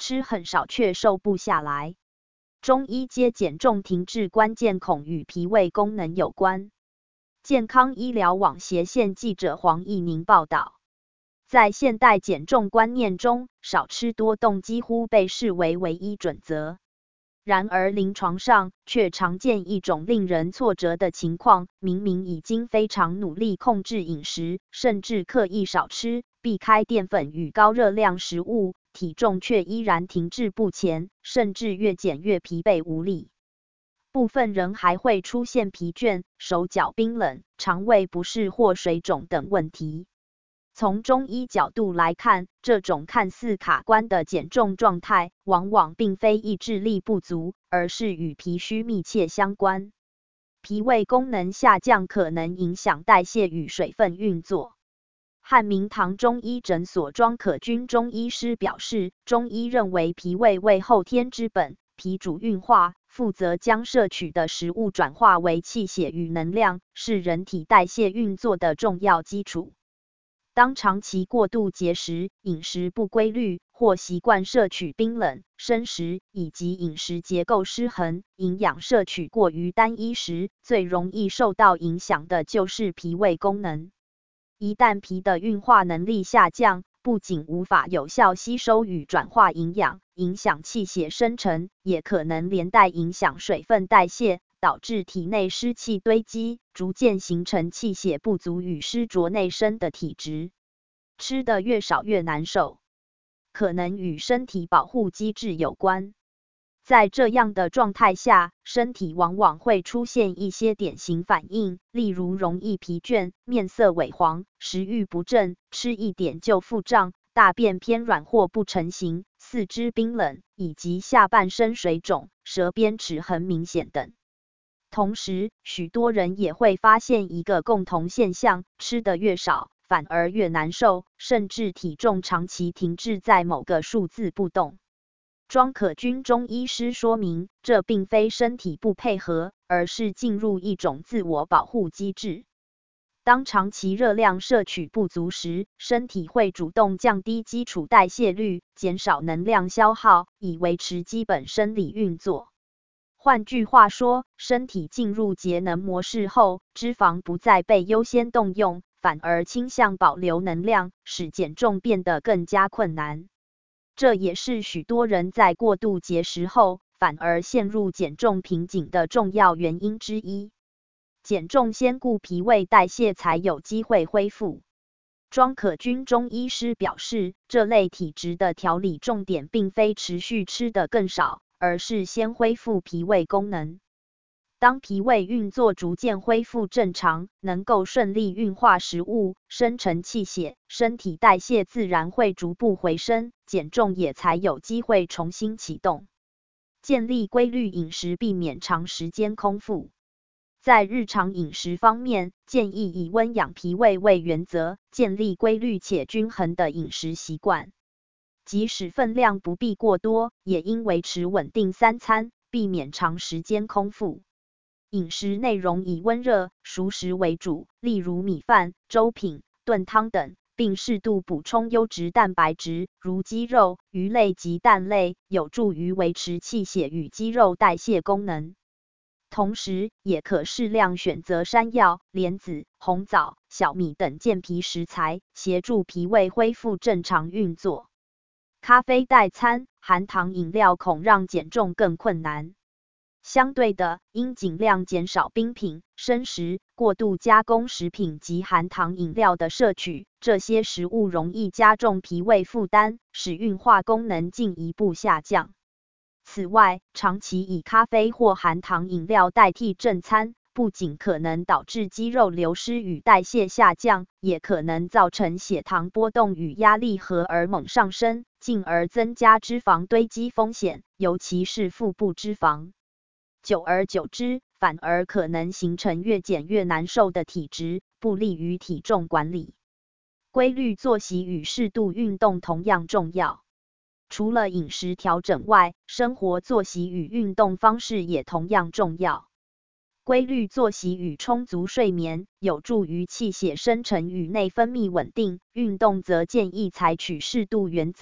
吃很少却瘦不下来。中医皆减重停滞关键恐与脾胃功能有关。健康医疗网斜线记者黄义宁报道，在现代减重观念中，少吃多动几乎被视为唯一准则。然而临床上却常见一种令人挫折的情况，明明已经非常努力控制饮食，甚至刻意少吃，避开淀粉与高热量食物，体重却依然停滞不前，甚至越减越疲惫无力。部分人还会出现疲倦、手脚冰冷、肠胃不适或水肿等问题。从中医角度来看，这种看似卡关的减重状态，往往并非意志力不足，而是与脾虚密切相关。脾胃功能下降可能影响代谢与水分运作。汉明堂中医诊所庄可君中医师表示，中医认为脾胃为后天之本，脾主运化，负责将摄取的食物转化为气血与能量，是人体代谢运作的重要基础。当长期过度节食、饮食不规律，或习惯摄取冰冷、生食，以及饮食结构失衡、营养摄取过于单一时，最容易受到影响的就是脾胃功能。一旦脾的运化能力下降，不仅无法有效吸收与转化营养，影响气血生成，也可能连带影响水分代谢，导致体内湿气堆积，逐渐形成气血不足与湿浊内生的体质。吃得越少越难受，可能与身体保护机制有关。在这样的状态下，身体往往会出现一些典型反应，例如容易疲倦、面色萎黄、食欲不振、吃一点就腹胀、大便偏软或不成形、四肢冰冷，以及下半身水肿、舌边齿痕明显等。同时，许多人也会发现一个共同现象，吃得越少，反而越难受，甚至体重长期停滞在某个数字不动。庄可君中医师说明，这并非身体不配合，而是进入一种自我保护机制。当长期热量摄取不足时，身体会主动降低基础代谢率，减少能量消耗，以维持基本生理运作。换句话说，身体进入节能模式后，脂肪不再被优先动用，反而倾向保留能量，使减重变得更加困难。这也是许多人在过度节食后，反而陷入减重瓶颈的重要原因之一。减重先顾脾胃代谢才有机会恢复。庄可君中医师表示，这类体质的调理重点并非持续吃得更少，而是先恢复脾胃功能。当脾胃运作逐渐恢复正常，能够顺利运化食物，生成气血，身体代谢自然会逐步回升，减重也才有机会重新启动。建立规律饮食，避免长时间空腹。在日常饮食方面，建议以温养脾胃为原则，建立规律且均衡的饮食习惯。即使分量不必过多，也应维持稳定3餐，避免长时间空腹。饮食内容以温热、熟食为主，例如米饭、粥品、炖汤等，并适度补充优质蛋白质，如鸡肉、鱼类及蛋类，有助于维持气血与肌肉代谢功能。同时，也可适量选择山药、莲子、红枣、小米等健脾食材，协助脾胃恢复正常运作。咖啡代餐、含糖饮料恐让减重更困难。相对的，应尽量减少冰品、生食、过度加工食品及含糖饮料的摄取，这些食物容易加重脾胃负担，使运化功能进一步下降。此外，长期以咖啡或含糖饮料代替正餐，不仅可能导致肌肉流失与代谢下降，也可能造成血糖波动与压力荷尔蒙上升，进而增加脂肪堆积风险，尤其是腹部脂肪。久而久之，反而可能形成越减越难受的体质，不利于体重管理。规律作息与适度运动同样重要。除了饮食调整外，生活作息与运动方式也同样重要。规律作息与充足睡眠有助于气血生成与内分泌稳定，运动则建议采取适度原则，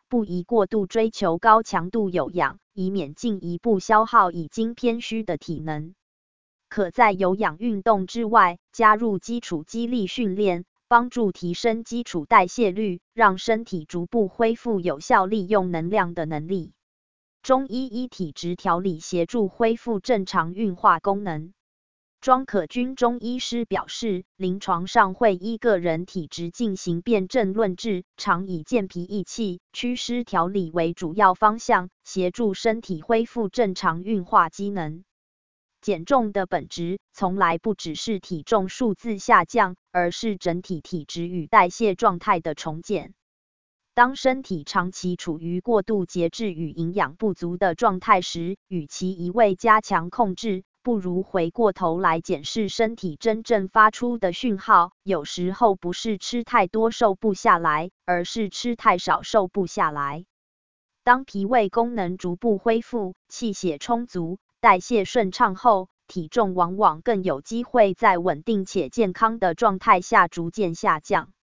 不宜过度追求高强度有氧，以免进一步消耗已经偏虚的体能。可在有氧运动之外，加入基础肌力训练，帮助提升基础代谢率，让身体逐步恢复有效利用能量的能力。中医以体质调理协助恢复正常运化功能。庄可君中医师表示，临床上会依个人体质进行辨证论治，常以健脾益气、祛湿调理为主要方向，协助身体恢复正常运化机能。减重的本质从来不只是体重数字下降，而是整体体质与代谢状态的重建。当身体长期处于过度节制与营养不足的状态时，与其一味加强控制，不如回过头来检视身体真正发出的讯号，有时候不是吃太多瘦不下来，而是吃太少瘦不下来。当脾胃功能逐步恢复，气血充足，代谢顺畅后，体重往往更有机会在稳定且健康的状态下逐渐下降。